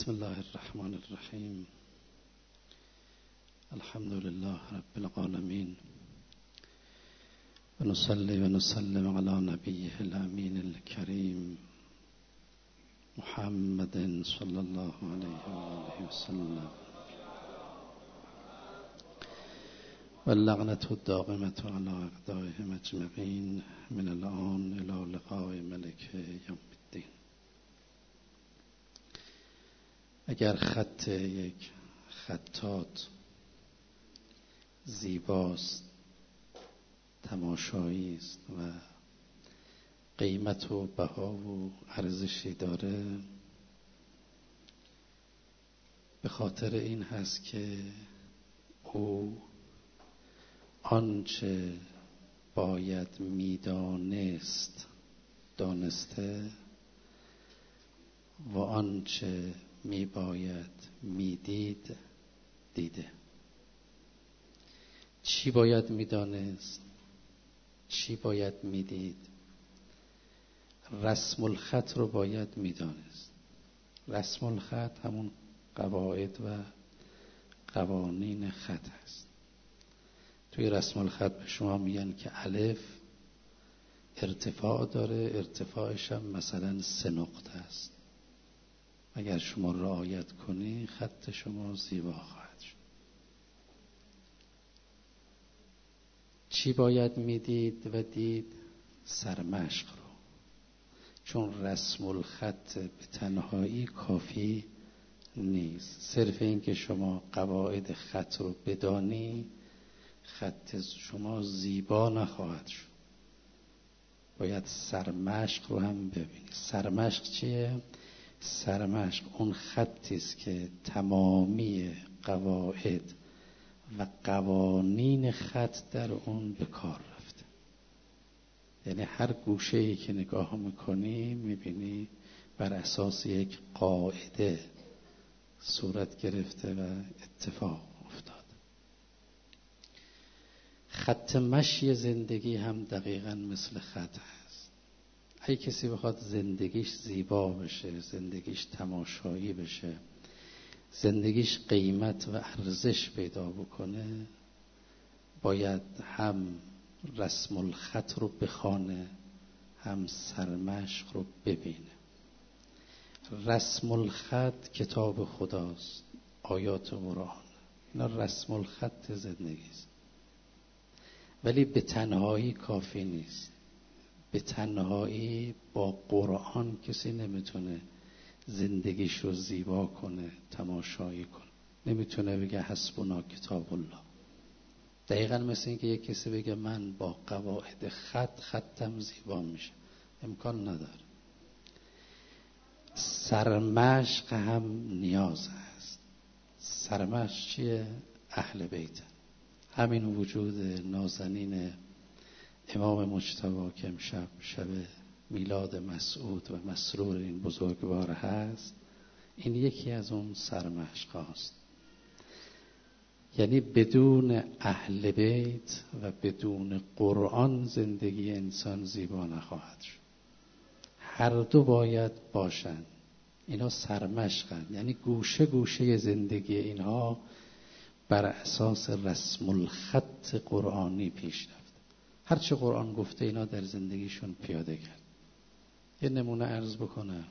بسم الله الرحمن الرحیم. الحمد لله رب العالمین و نصلی و نسلم علی نبیه الامین الکریم محمد صلی الله علیه و آله و سلم و اللعنة الدائمة علی اعدائهم اجمعین من الآن الی لقاء ملک یوم الدین. اگر خط یک خطاط زیباست، تماشایی است و قیمت و بها و ارزشی داره، به خاطر این هست که او آنچه باید میدانست دانسته و آنچه میباید میدید دیده. چی باید میدانست؟ چی باید میدید؟ رسم الخط رو باید میدانست. رسم الخط همون قواعد و قوانین خط هست. توی رسم الخط به شما میگن که الف ارتفاع داره، ارتفاعش هم مثلا 3 نقطه است. اگر شما رعایت کنی خط شما زیبا خواهد شد. چی باید میدید و دید؟ سرمشق رو. چون رسم الخط به تنهایی کافی نیست. صرف این که شما قواعد خط رو بدانی خط شما زیبا نخواهد شد. باید سرمشق رو هم ببینید. سرمشق چیه؟ سرمشق اون خطی است که تمامی قواعد و قوانین خط در اون به کار رفته. یعنی هر گوشه‌ای که نگاه میکنی میبینی بر اساس یک قاعده صورت گرفته و اتفاق افتاد. خط مشی زندگی هم دقیقاً مثل خط هست. اگه کسی بخواد زندگیش زیبا بشه، زندگیش تماشایی بشه، زندگیش قیمت و ارزش پیدا بکنه، باید هم رسم الخط رو بخونه، هم سرمشق رو ببینه. رسم الخط کتاب خداست، آیات قرآن، اینا رسم الخط زندگیست. ولی به تنهایی کافی نیست. به تنهایی با قرآن کسی نمیتونه زندگیش رو زیبا کنه، تماشایی کنه. نمیتونه بگه حسبنا کتاب الله. دقیقاً مثل این که یک کسی بگه من با قواعد خطم زیبا میشه. امکان نداره. سرمشق هم نیاز هست. سرمشق چیه؟ اهل بیت. همین وجود نازنین امام مجتبی که امشب شب میلاد مسعود و مسرور این بزرگوار هست، این یکی از اون سرمشق هاست. یعنی بدون اهل بیت و بدون قرآن زندگی انسان زیبا نخواهد شد. هر دو باید باشند. اینا سرمشقند. یعنی گوشه گوشه زندگی اینها بر اساس رسم الخط قرآنی پیش رفت. هرچه قرآن گفته اینا در زندگیشون پیاده کرد. یه نمونه عرض بکنم.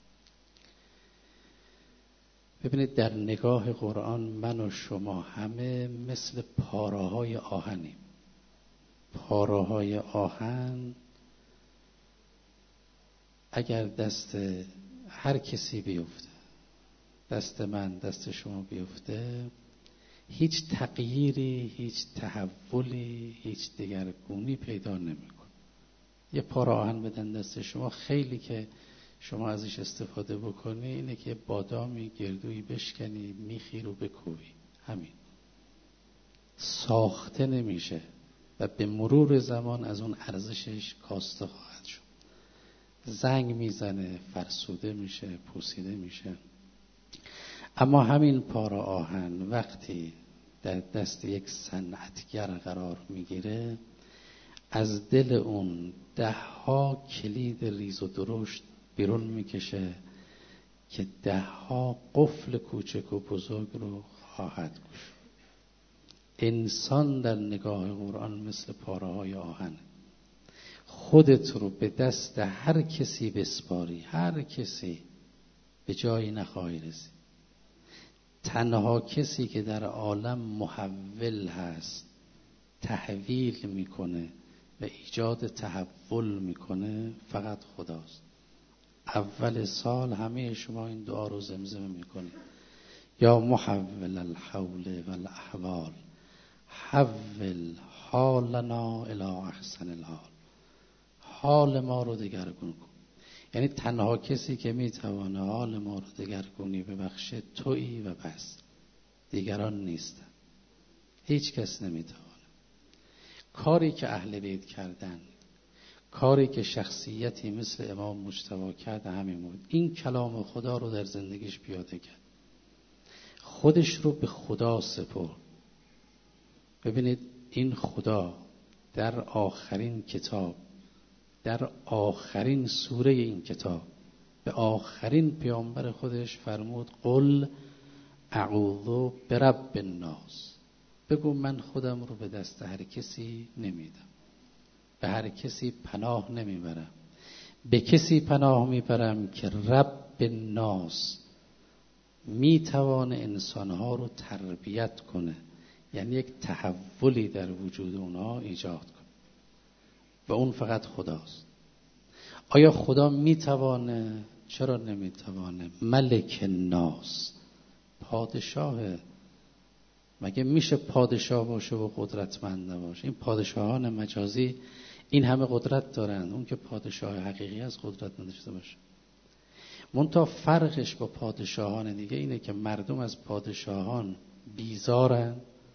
ببینید در نگاه قرآن من و شما همه مثل پاره‌های آهنیم. پاره‌های آهن اگر دست هر کسی بیفته، دست من، دست شما بیفته، هیچ تغییری، هیچ تحولی، هیچ دگرگونی پیدا نمی‌کنه. یه پاره آهن بدن دست شما، خیلی که شما ازش استفاده بکنی اینه که بادامی گردویی بشکنی، میخی رو بکوبی. همین. ساخته نمیشه و به مرور زمان از اون ارزشش کاسته خواهد شد. زنگ میزنه، فرسوده میشه، پوسیده میشه. اما همین پاره آهن وقتی در دست یک صنعتگر قرار میگیره، از دل اون 10 کلید ریز و درشت بیرون میکشه که 10 قفل کوچک و بزرگ رو خواهد گشود. انسان در نگاه قرآن مثل پاره‌های آهن. خودت رو به دست هر کسی بسپاری، هر کسی، به جایی نخواهی رسید. تنها کسی که در عالم محول هست، تحویل میکنه و ایجاد تحول میکنه، فقط خداست. اول سال همه شما این دعا رو زمزمه میکنید: یا محول الحول والاحوال حول حالنا الی احسن الحال. حال ما رو دگرگون کن. یعنی تنها کسی که میتونه حال ما رو دگرگونی ببخشه تویی و بس، دیگران نیستن. هیچ کس نمیتونه. کاری که اهل بیت کردن، کاری که شخصیتی مثل امام مجتبی کرد همین بود. این کلام خدا رو در زندگیش پیاده کرد، خودش رو به خدا سپرد. ببینید این خدا در آخرین کتاب، در آخرین سوره این کتاب، به آخرین پیامبر خودش فرمود: قل اعوذ برب الناس. بگو من خودم رو به دست هر کسی نمیدم، به هر کسی پناه نمیبرم. به کسی پناه میبرم که رب الناس میتوانه انسانها رو تربیت کنه، یعنی یک تحولی در وجود اونها ایجاد کنه، و اون فقط خداست. آیا خدا میتوانه؟ چرا نمیتوانه؟ ملک الناس، پادشاه. مگه میشه پادشاه باشه و قدرتمند نباشه؟ این پادشاهان مجازی این همه قدرت دارن، اون که پادشاه حقیقی از قدرت نداشته باشه. منتها فرقش با پادشاهان دیگه اینه که مردم از پادشاهان بیزارن.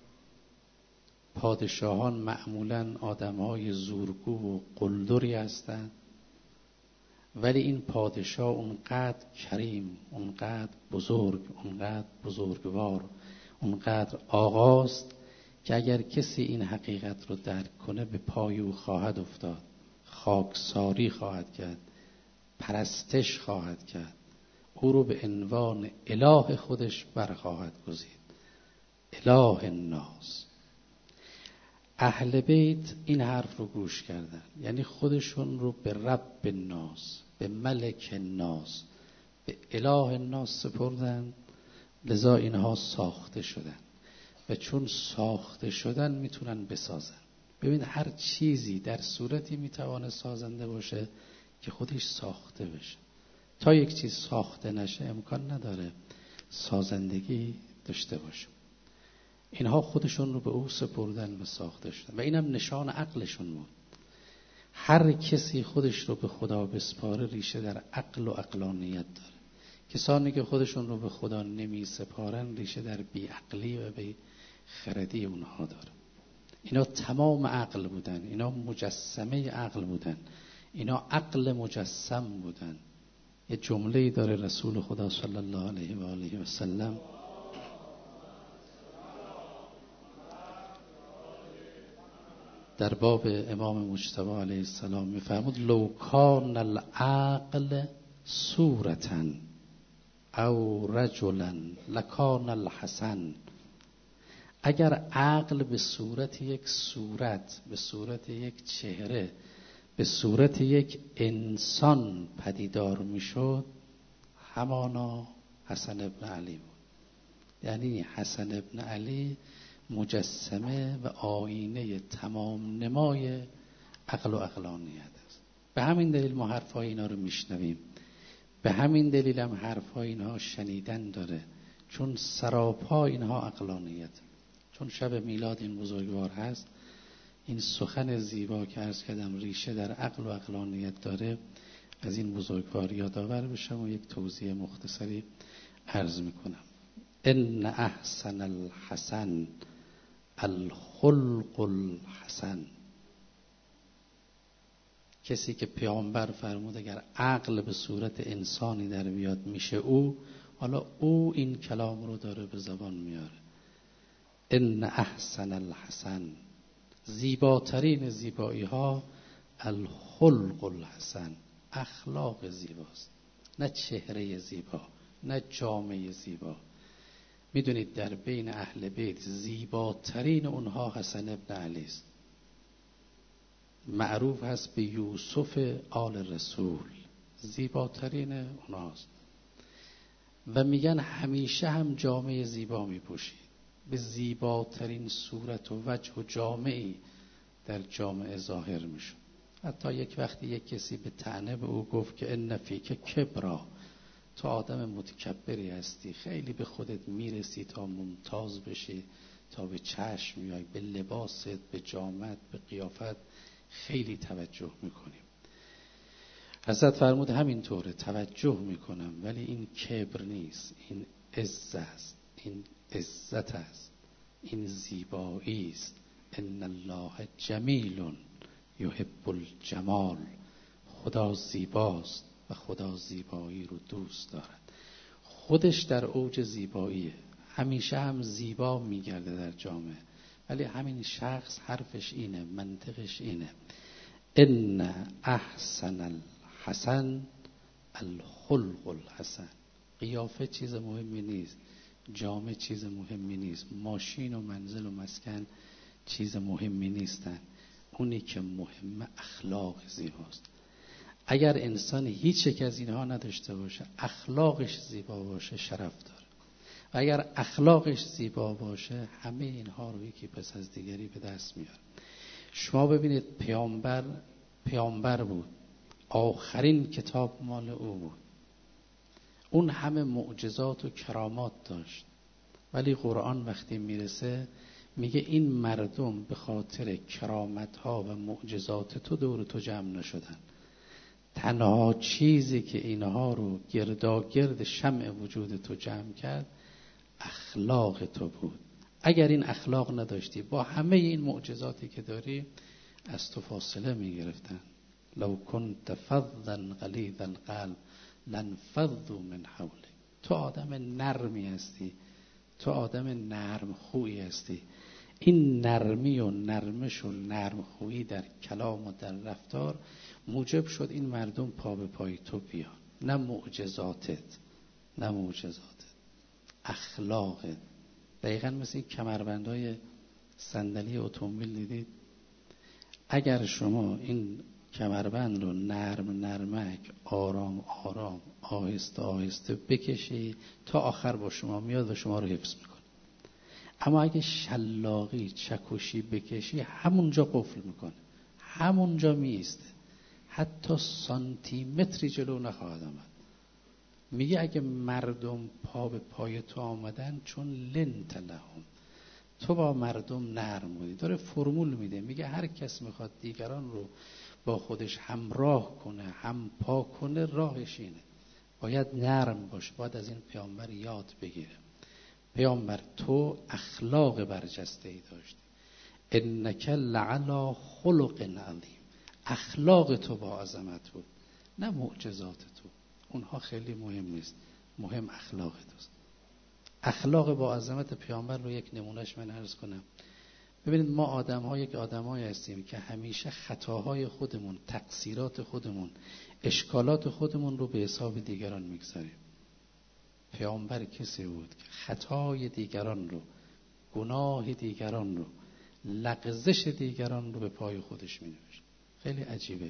پادشاهان معمولاً آدم‌های زورگو و قلدری هستند، ولی این پادشاه اونقدر کریم، اونقدر بزرگ، اونقدر بزرگوار، اونقدر آقاست که اگر کسی این حقیقت رو درک کنه به پای او خواهد افتاد، خاکساری خواهد کرد، پرستش خواهد کرد، او رو به عنوان اله خودش برخواهد گزید. اله الناس. اهل بیت این حرف رو گوش کردن، یعنی خودشون رو به رب الناس، به ملک الناس، به اله الناس سپردن. لذا اینها ساخته شدن، و چون ساخته شدن میتونن بسازن. ببین هر چیزی در صورتی میتوانه سازنده باشه که خودش ساخته بشه. تا یک چیز ساخته نشه امکان نداره سازندگی داشته باشه. اینها خودشون رو به او سپردن و ساخته شدن، و اینم نشان عقلشون بود. هر کسی خودش رو به خدا بسپاره ریشه در عقل و عقلانیت داره. کسانی که خودشون رو به خدا نمی سپارن ریشه در بیعقلی و بی خردی اونها داره. اینا تمام عقل بودن، اینا مجسمه عقل بودن، اینا عقل مجسم بودن. یه جمله‌ای داره رسول خدا صلی الله علیه و آله و سلم در باب امام مجتبی علیه السلام میفرمود: لو کان العقل صورة او رجلا لکان الحسن. اگر عقل به صورت یک صورت، به صورت یک چهره، به صورت یک انسان پدیدار میشد، همانا حسن ابن علی بود. یعنی حسن ابن علی مجسمه و آینه تمام نمای عقل و عقلانیت است. به همین دلیل ما حرفای اینا رو میشنویم، به همین دلیل هم حرفای اینها شنیدن داره، چون سراپا اینها عقلانیت. چون شب میلاد این بزرگوار هست، این سخن زیبا که عرض کردم ریشه در عقل و عقلانیت داره، از این بزرگوار یادآور بشم و یک توضیح مختصری عرض میکنم. ان احسن الحسن الخلق الحسن. کسی که پیامبر فرمود اگر عقل به صورت انسانی در بیاد میشه او، حالا او این کلام رو داره به زبان میاره. ان احسن الحسن، زیباترین زیبایی ها الخلق الحسن، اخلاق زیباست، نه چهره زیبا، نه جامعه زیبا. میدونید در بین اهل بیت زیباترین اونها حسن ابن علی است. معروف هست به یوسف آل رسول، زیباترین اونهاست. و میگن همیشه هم جامعه زیبا میپوشید، به زیباترین صورت و وجه و جامعی در جامعه ظاهر میشد. حتی یک وقتی یک کسی به طعنه به او گفت که ان فیک کبرا، تو آدم متکبری هستی، خیلی به خودت میرسی تا ممتاز بشی، تا به چشم میای، به لباست، به جامت، به قیافت خیلی توجه میکنیم. حضرت فرمود همینطوره، توجه میکنم، ولی این کبر نیست، این عزت است، این عزت است، این زیبایی است. ان الله جمیل یحب الجمال، خدا زیباست و خدا زیبایی رو دوست دارد. خودش در اوج زیباییه، همیشه هم زیبا میگرده در جامعه، ولی همین شخص حرفش اینه، منطقش اینه، ان احسن الحسن الخلق الحسن. قیافه چیز مهمی نیست، جامعه چیز مهمی نیست، ماشین و منزل و مسکن چیز مهمی نیستن، اونی که مهم اخلاق زیباست. اگر انسان هیچ یک از اینها نداشته باشه، اخلاقش زیبا باشه، شرف داره. و اگر اخلاقش زیبا باشه، همه اینها رو یکی پس از دیگری به دست میاره. شما ببینید پیامبر بود، آخرین کتاب مال او بود، اون همه معجزات و کرامات داشت، ولی قرآن وقتی میرسه میگه این مردم به خاطر کرامت‌ها و معجزات تو دور تو جمع نشدن، تنها چیزی که اینها رو گرداگرد شمع وجود تو جمع کرد اخلاق تو بود. اگر این اخلاق نداشتی، با همه این معجزاتی که داری، از تو فاصله میگرفتن. لو كنت فظا غلیظ القلب لانفضوا من حولک. تو آدم نرمی هستی، تو آدم نرم خویی هستی. این نرمی و نرمش و نرم خویی در کلام و در رفتار موجب شد این مردم پا به پای تو بیان. نه معجزاتت، نه معجزاتت، اخلاقت. دقیقا مثل این کمربندهای صندلی اتومبیل دیدید، اگر شما این کمربند رو نرمک، آرام آرام، آهسته آهسته بکشی، تا آخر با شما میاد و شما رو حفظ میکنه. اما اگه شلاقی چکشی بکشی، همونجا قفل میکنه، همونجا میسته، حتی سانتی متری جلو نخواهد آمد. میگه اگه مردم پا به پای تو آمدن چون لنت لهم، تو با مردم نرم بودی. داره فرمول میده، میگه هر کس میخواد دیگران رو با خودش همراه کنه، هم پا کنه، راهش اینه، باید نرم باشه، باید از این پیامبر یاد بگیره. پیامبر تو اخلاق برجسته ای داشتی، انک لعلی خلق عظیم. اخلاق تو با عظمت بود، نه معجزات تو، اونها خیلی مهم نیست، مهم اخلاق توست. اخلاق با عظمت پیامبر رو یک نمونهش من عرض کنم. ببینید ما آدم‌ها یک آدمایی هستیم که همیشه خطاهای خودمون، تقصیرات خودمون، اشکالات خودمون رو به حساب دیگران میگذاریم. پیامبر کسی بود که خطای دیگران رو، گناه دیگران رو، لغزش دیگران رو به پای خودش می‌نوشت. خیلی عجیبه.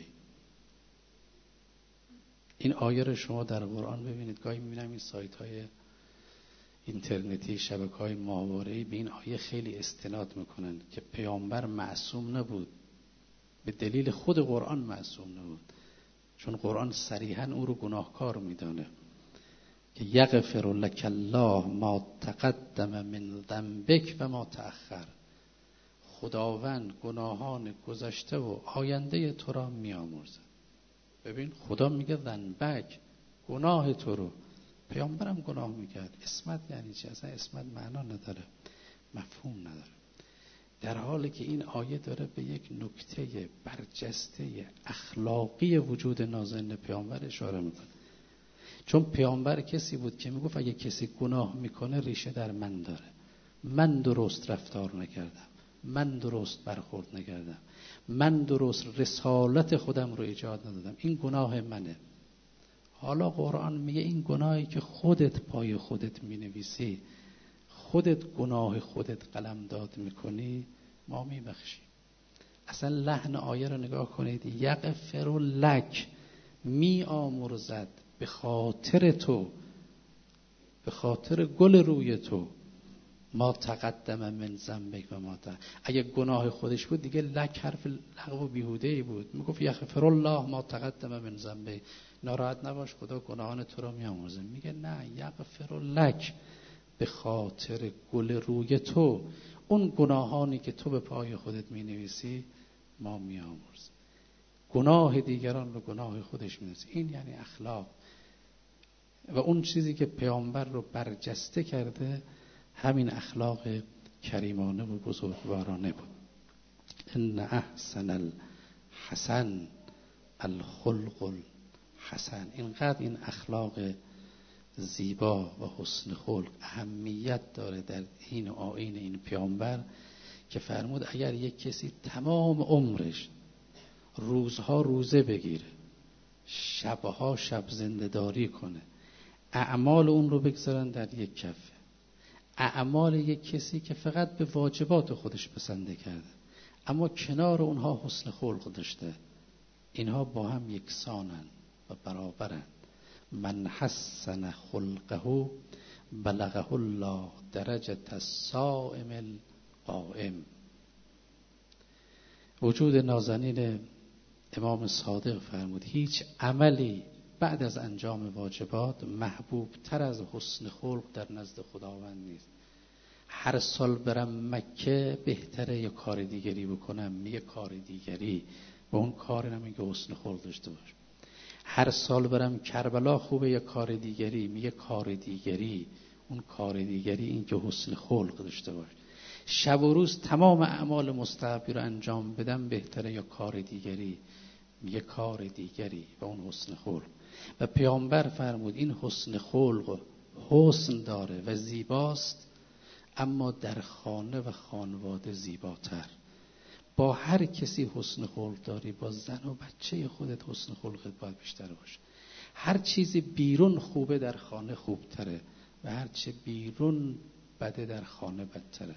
این آیه رو شما در قرآن ببینید. گاهی می‌بینم این سایت‌های اینترنتی، شبکه‌های ماهواره‌ای به این آیه خیلی استناد میکنن که پیامبر معصوم نبود، به دلیل خود قرآن معصوم نبود، چون قرآن صریحاً او رو گناهکار میدانه که یغفر لک الله ما تقدم من ذنبک و ما تأخر. خداوند گناهان گذشته و آینده تو را میآمرزد. ببین خدا میگه ذنبک، گناه تو رو. پیامبرم گناه میکرد. اسمت یعنی چی؟ اصلا اسمت معنا نداره، مفهوم نداره. در حالی که این آیه داره به یک نکته برجسته اخلاقی وجود نازنین پیامبر اشاره میکنه. چون پیامبر کسی بود که میگفت اگه کسی گناه میکنه ریشه در من داره، من درست رفتار نکردم، من درست برخورد نکردم، من درست رسالت خودم رو ایجاد ندادم، این گناه منه. حالا قرآن میگه این گناهی که خودت پای خودت مینویسی، خودت گناه خودت قلمداد میکنی، ما میبخشیم. اصلا لحن آیه رو نگاه کنید، یغفر لک، می آمرزد به خاطر تو، به خاطر گل روی تو، ما تقدم من ذنبک و ما اگه گناه خودش بود دیگه لک حرف لغو و بیهوده‌ای بود، میگفت یغفر الله ما تقدم من ذنبک، ناراحت نباش خدا گناهان تو رو میامرزه. میگه نه، یغفر لک، به خاطر گل روی تو، اون گناهانی که تو به پای خودت مینویسی ما میامرزیم. گناه دیگران رو گناه خودش مینویسی. این یعنی اخلاق. و اون چیزی که پیامبر رو برجسته کرده همین اخلاق کریمانه و بزرگوارانه بود. ان احسن الحسن الخلق الحسن. اینقدر این اخلاق زیبا و حسن خلق اهمیت داره در این آیین این پیامبر که فرمود اگر یک کسی تمام عمرش روزها روزه بگیره، شبها شب زنده‌داری کنه، اعمال اون رو بگذارن در یک کفه، اعمال یک کسی که فقط به واجبات خودش بسنده کرده اما کنار اونها حسن خلق داشته، اینها با هم یکسانن و برابرن. من حسن خلقه بلغه الله درجة الصائم القائم. وجود نازنین امام صادق فرمود هیچ عملی بعد از انجام واجبات محبوب تر از حسن خلق در نزد خداوند نیست. هر سال برم مکه بهتره یه کار دیگری بکنم، یه کار دیگری و اون کار نمیگه حسن خلق داشته باش. هر سال برم کربلا خوبه، یه کار دیگری میگه کار دیگری، اون کار دیگری این که حسن خلق داشته باش. شب و روز تمام اعمال مستحبی رو انجام بدم بهتره یا کار دیگری، میگه کار دیگری و اون حسن خلق. و پیامبر فرمود این حسن خلق حسن داره و زیباست، اما در خانه و خانواده زیباتر. با هر کسی حسن خلق داری، با زن و بچه خودت حسن خلقت باید بیشتر باشه. هر چیزی بیرون خوبه در خانه خوبتره و هر چه بیرون بده در خانه بدتره.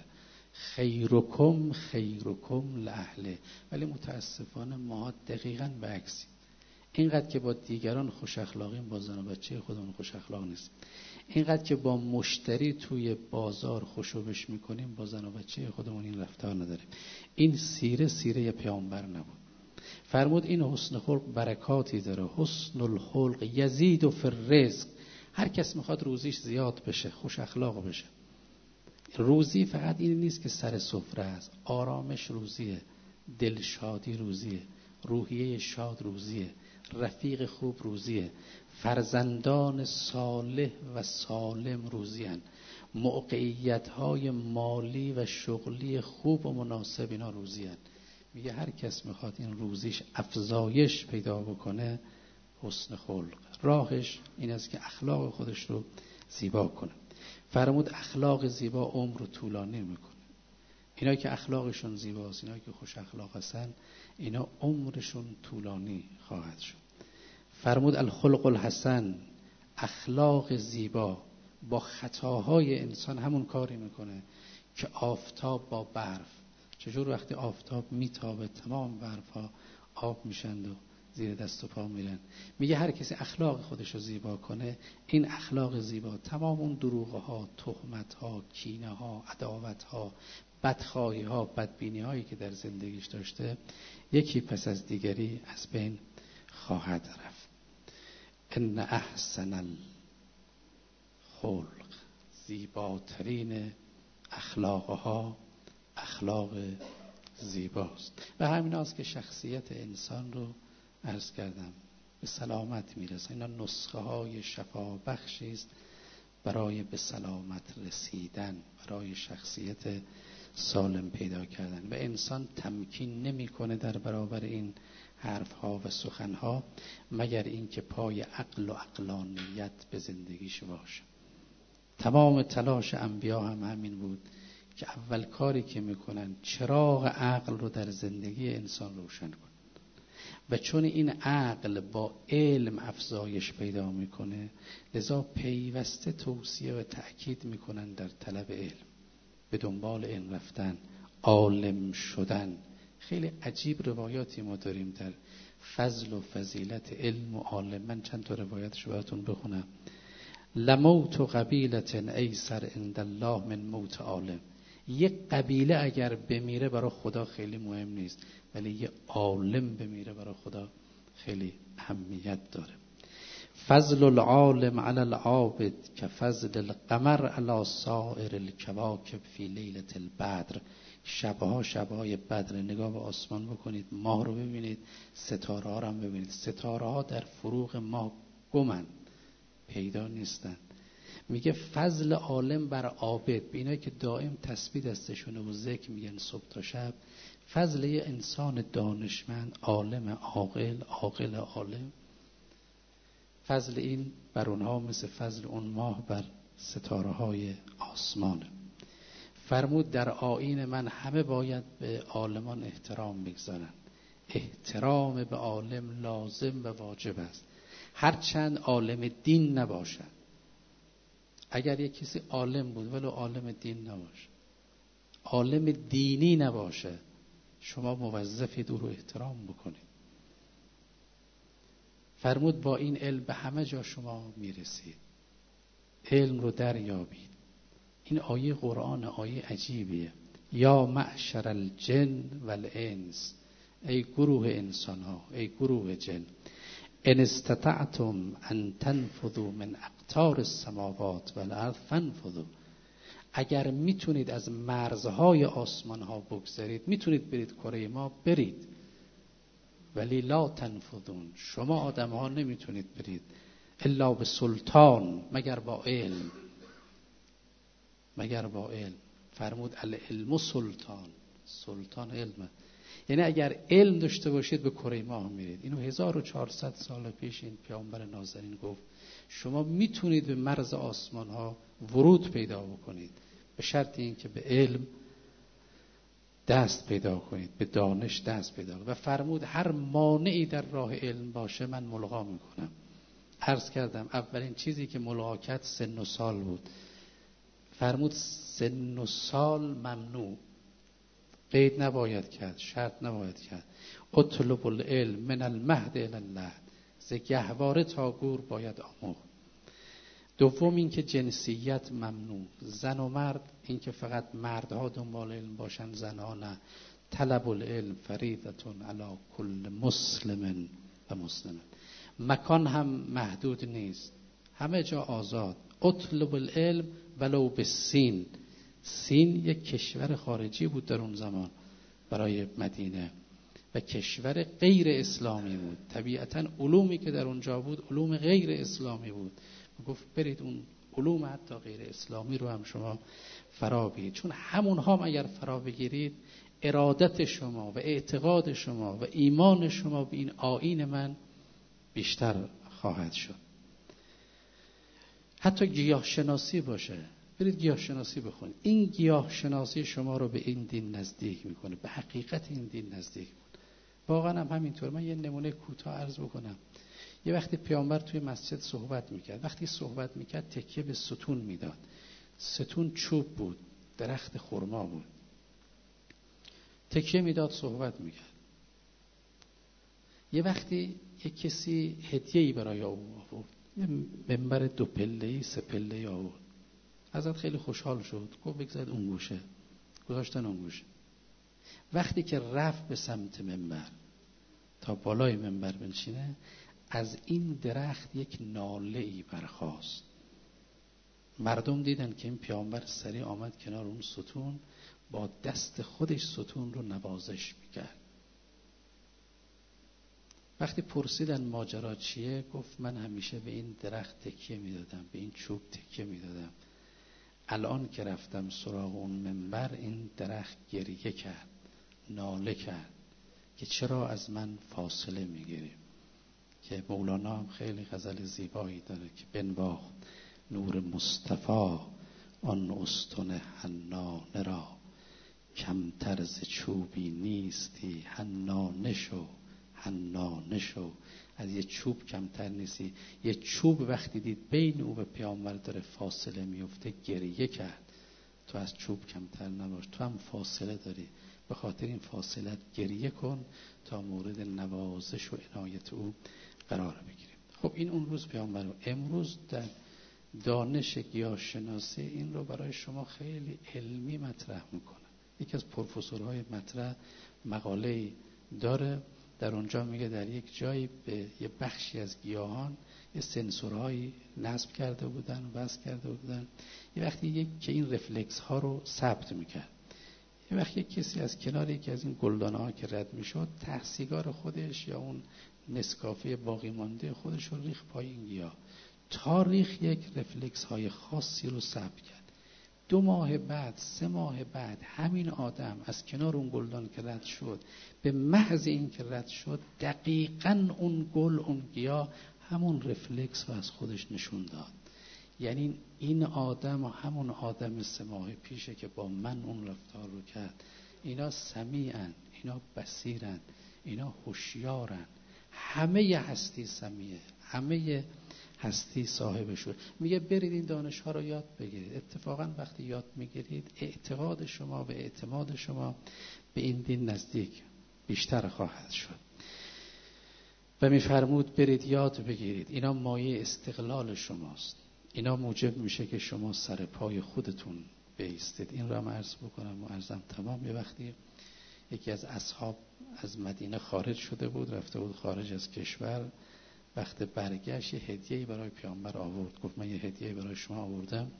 خیرکم خیرکم لأهله. ولی متاسفانه ما دقیقاً برعکسیم. اینقدر که با دیگران خوش اخلاقیم با زن و بچه خودمون خوش اخلاق نیستیم. اینقدر که با مشتری توی بازار خوشوبش میکنیم با زن و بچه خودمون این رفتار نداریم. این سیره پیامبر نبود. فرمود این حسن خلق برکاتی داره. حسن الخلق یزید فی الرزق. هر کس میخواد روزیش زیاد بشه، خوش اخلاق بشه. روزی فقط این نیست که سر سفره است، آرامش روزیه، دلشادی روزیه، روحیه شاد روزیه، رفیق خوب روزیه، فرزندان صالح و سالم روزیان، موقعیت‌های مالی و شغلی خوب و مناسب اینا روزیان. میگه هر کس میخواد این روزیش افزایش پیدا بکنه حسن خلق، راهش این است که اخلاق خودش رو زیبا کنه. فرمود اخلاق زیبا عمر رو طولانی میکنه. اینا که اخلاقشون زیباست، اینا که خوش اخلاق هستن، اینا عمرشون طولانی خواهد شد. فرمود الخلق الحسن، اخلاق زیبا با خطاهای انسان همون کاری میکنه که آفتاب با برف. چجور وقتی آفتاب میتابه تمام برف ها آب میشند و زیر دست و پا میرن. میگه هر کسی اخلاق خودش رو زیبا کنه، این اخلاق زیبا تمام اون دروغ ها، تهمت ها، کینه ها، عداوت ها، بدخواهی ها، بدبینی هایی که در زندگیش داشته یکی پس از دیگری از بین خواهد رفت. ان احسن الخلق، زیباترین اخلاقها اخلاق زیباست. و همین است که شخصیت انسان رو عرض کردم به سلامت میرسه. اینا نسخه های شفا بخشی است برای به سلامت رسیدن، برای شخصیت سالم پیدا کردن. و انسان تمکین نمیکنه در برابر این حرف ها و سخن ها مگر اینکه پای عقل و عقلانیت به زندگیش باشه. تمام تلاش انبیا هم همین بود که اول کاری که میکنن چراغ عقل رو در زندگی انسان روشن کن. و چون این عقل با علم افزایش پیدا میکنه، لذا پیوسته توصیه و تأکید میکنن در طلب علم، به دنبال علم رفتن، عالم شدن. خیلی عجیب روایاتی ما داریم در فضل و فضیلت علم و عالم. من چند تا روایتش براتون بخونم. لموت قبیلة ایسر عند الله من موت عالم. یک قبیله اگر بمیره برای خدا خیلی مهم نیست، ولی یه عالم بمیره برای خدا خیلی اهمیت داره. فضل العالم علی العابد که فضل القمر علی سائر الکواکب فی لیلة البدر. شبهای بدر نگاه به آسمان بکنید، ماه رو ببینید، ستاره ها رو هم ببینید. ستاره ها در فروغ ماه گمن، پیدا نیستن. میگه فضل عالم بر عابد، به اینایی که دائم تسبیح دستشونه و ذکر میگن صبح تا شب، فضل یه انسان دانشمند، عالم عاقل عالم، فضل این بر اونها مثل فضل اون ماه بر ستاره های آسمانه. فرمود در آیین من همه باید به عالمان احترام بگذارن. احترام به عالم لازم و واجب است، هرچند عالم دین نباشد. اگر یک کسی عالم بود ولو عالم دین نباشه، عالم دینی نباشه، شما موظفید او رو احترام بکنید. فرمود با این علم به همه جا شما میرسید، علم رو دریابید. این آیه قرآن آیه عجیبیه. یا معشر الجن والانس، ای گروه انسان ها، ای گروه جن، ان استطعتم ان تنفذوا من اقطار السماوات والارض فانفذوا. اگر میتونید از مرزهای آسمان ها بگذرید، میتونید برید کره ما، برید. ولی لا تنفذون، شما آدم ها نمیتونید برید الا به سلطان، مگر با علم. مگر با علم. فرمود العلم سلطان، سلطان علمه. یعنی اگر علم داشته باشید به کره ماه میرید. اینو 1400 سال پیش این پیامبر نازنین گفت. شما میتونید به مرز آسمان ها ورود پیدا بکنید، به شرط این که به علم دست پیدا کنید، به دانش دست پیدا کنید. و فرمود هر مانعی در راه علم باشه من ملغا میکنم. عرض کردم اولین چیزی که ملغا کرد سن و سال بود. فرمود سن و سال ممنوع، قید نباید کرد، شرط نباید کرد. اطلب العلم من المهد الی اللحد، ز گهواره تا گور باید آموخت. دوم این که جنسیت ممنوع، زن و مرد، این که فقط مردها دنبال علم باشن، زنها نه. طلب العلم فریضة علی کل مسلم و مسلمه. مکان هم محدود نیست، همه جا آزاد. اطلب العلم ولو بالسین. سین یک کشور خارجی بود در اون زمان برای مدینه و کشور غیر اسلامی بود. طبیعتا علومی که در اونجا بود علوم غیر اسلامی بود. گفت برید اون علوم حتی غیر اسلامی رو هم شما فرا بگیرید، چون همونها هم اگر فرا بگیرید ارادت شما و اعتقاد شما و ایمان شما به این آیین من بیشتر خواهد شد. حتی گیاه شناسی باشه، برید گیاه شناسی بخونید. این گیاه شناسی شما رو به این دین نزدیک میکنه، به حقیقت این دین نزدیک میکنه. واقعا هم همینطور. من یه نمونه کوتاه عرض بکنم. یه وقتی پیامبر توی مسجد صحبت میکرد، وقتی صحبت میکرد تکیه به ستون میداد. ستون چوب بود، درخت خرما بود، تکیه میداد صحبت میکرد. یه وقتی یه کسی هدیه‌ای برای او آورد، یه منبر 2 پله‌ای 3 پله‌ای آورد. حضرت خیلی خوشحال شد، گفت بگذارید اون گوشه، گذاشتن اون گوشه. وقتی که رفت به سمت منبر تا بالای منبر بنشینه، از این درخت یک ناله‌ای برخاست. مردم دیدن که این پیامبر سریع آمد کنار اون ستون، با دست خودش ستون رو نوازش میکرد. وقتی پرسیدن ماجرا چیه، گفت من همیشه به این درخت تکیه میدادم، به این چوب تکیه میدادم. الان که رفتم سراغ اون منبر، این درخت گریه کرد، ناله کرد که چرا از من فاصله میگیری. که مولانا هم خیلی غزل زیبایی داره که بنواخت نور مصطفی آن استن حنانه را، کمتر ز چوبی نیستی حنانه شو حنانه شو، از یه چوب کمتر نیستی. یه چوب وقتی دید بین او و پیامبر داره فاصله میفته گریه کرد. تو از چوب کمتر نباش، تو هم فاصله داری، به خاطر این فاصلت گریه کن تا مورد نوازش و عنایت او قرار بگیریم. خب این اون روز پیامبر رو. امروز در دانش گیاهشناسی این رو برای شما خیلی علمی مطرح میکنه. یکی از پروفسورهای مطرح مقاله داره، در اونجا میگه در یک جایی به یه بخشی از گیاهان یه سنسورهایی نصب کرده بودن، وصل کرده بودن. یه وقتی که این رفلکس ها رو ثبت میکرد، یه وقتی کسی از کنار یکی از این گلدانه ها که رد میشد، ته سیگار خودش یا اون نسکافه باقی مانده خودش رو ریخ پایین گیاه. تاریخ یک رفلکس های خاصی رو ثبت کرد. 2 ماه بعد، 3 ماه بعد، همین آدم از کنار اون گلدان که رد شد، به محض این که رد شد دقیقاً اون گل، اون گیاه همون رفلکس رو از خودش نشون داد. یعنی این آدم و همون آدم 3 ماه پیشه که با من اون رفتار رو کرد. اینا سمیعن، اینا بصیرن، اینا هوشیارن. همه هستی سمیعه، همه هستی صاحبشون. میگه برید این دانش ها رو یاد بگیرید. اتفاقا وقتی یاد میگیرید اعتقاد شما و اعتماد شما به این دین نزدیک بیشتر خواهد شد. و میفرمود برید یاد بگیرید. اینا مایه استقلال شماست. اینا موجب میشه که شما سر پای خودتون بایستید. این رو هم عرض بکنم و عرضم تمام. یه وقتی یکی از اصحاب از مدینه خارج شده بود، رفته بود خارج از کشور. وقت برگشت یه هدیه‌ای برای پیامبر آورد. گفت من یه هدیه‌ای برای شما آوردم.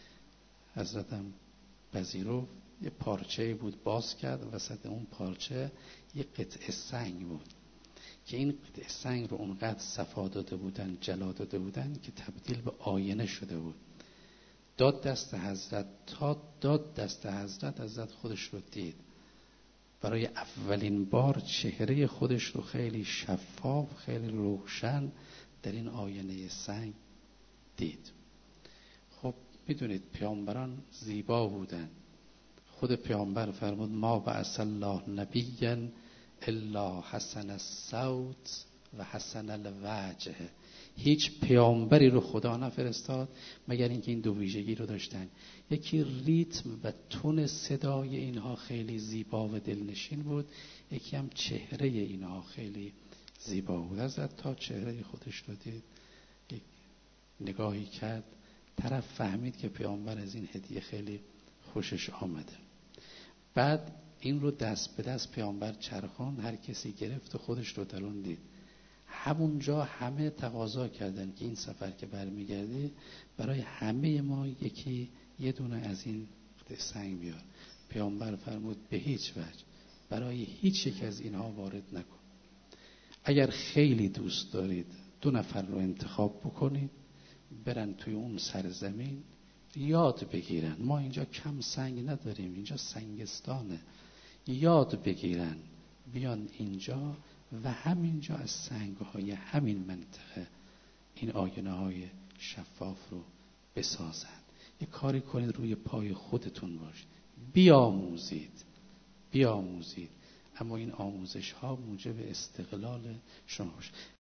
حضرتم پذیرفت. یه پارچه‌ای بود، باز کرد، وسط اون پارچه یه قطعه سنگ بود که این قطعه سنگ رو اونقدر صفا داده بودن، جلا داده بودن که تبدیل به آینه شده بود. داد دست حضرت. تا داد دست حضرت خودش رو دید. برای اولین بار چهره خودش رو خیلی شفاف، خیلی روشن در این آینه سنگ دید. خب میدونید پیامبران زیبا بودن. خود پیامبر فرمود ما بعث الله نبیا الا حسن الصوت و حسن الوجه. هیچ پیامبری رو خدا نفرستاد مگر اینکه این 2 ویژگی رو داشتن. یکی ریتم و تون صدای اینها خیلی زیبا و دلنشین بود، یکی هم چهره اینها خیلی زیبا بود. حضرت تا چهره خودش رو دید، یک نگاهی کرد، طرف فهمید که پیامبر از این هدیه خیلی خوشش آمده. بعد این رو دست به دست پیامبر چرخان، هر کسی گرفت و خودش رو در اون دید. همونجا همه تقاضا کردن که این سفر که برمیگردی برای همه ما یه دونه از این سنگ بیار. پیامبر فرمود به هیچ وجه برای هیچ یک از اینها وارد نکن. اگر خیلی دوست دارید 2 نفر رو انتخاب بکنید، برن توی اون سرزمین یاد بگیرن. ما اینجا کم سنگ نداریم، اینجا سنگستانه. یاد بگیرن، بیان اینجا و همینجا از سنگ‌های همین منطقه این آینه‌های شفاف رو بسازن. یه کاری کنید روی پای خودتون باشید. بیاموزید. اما این آموزش ها موجب استقلال شما باشه.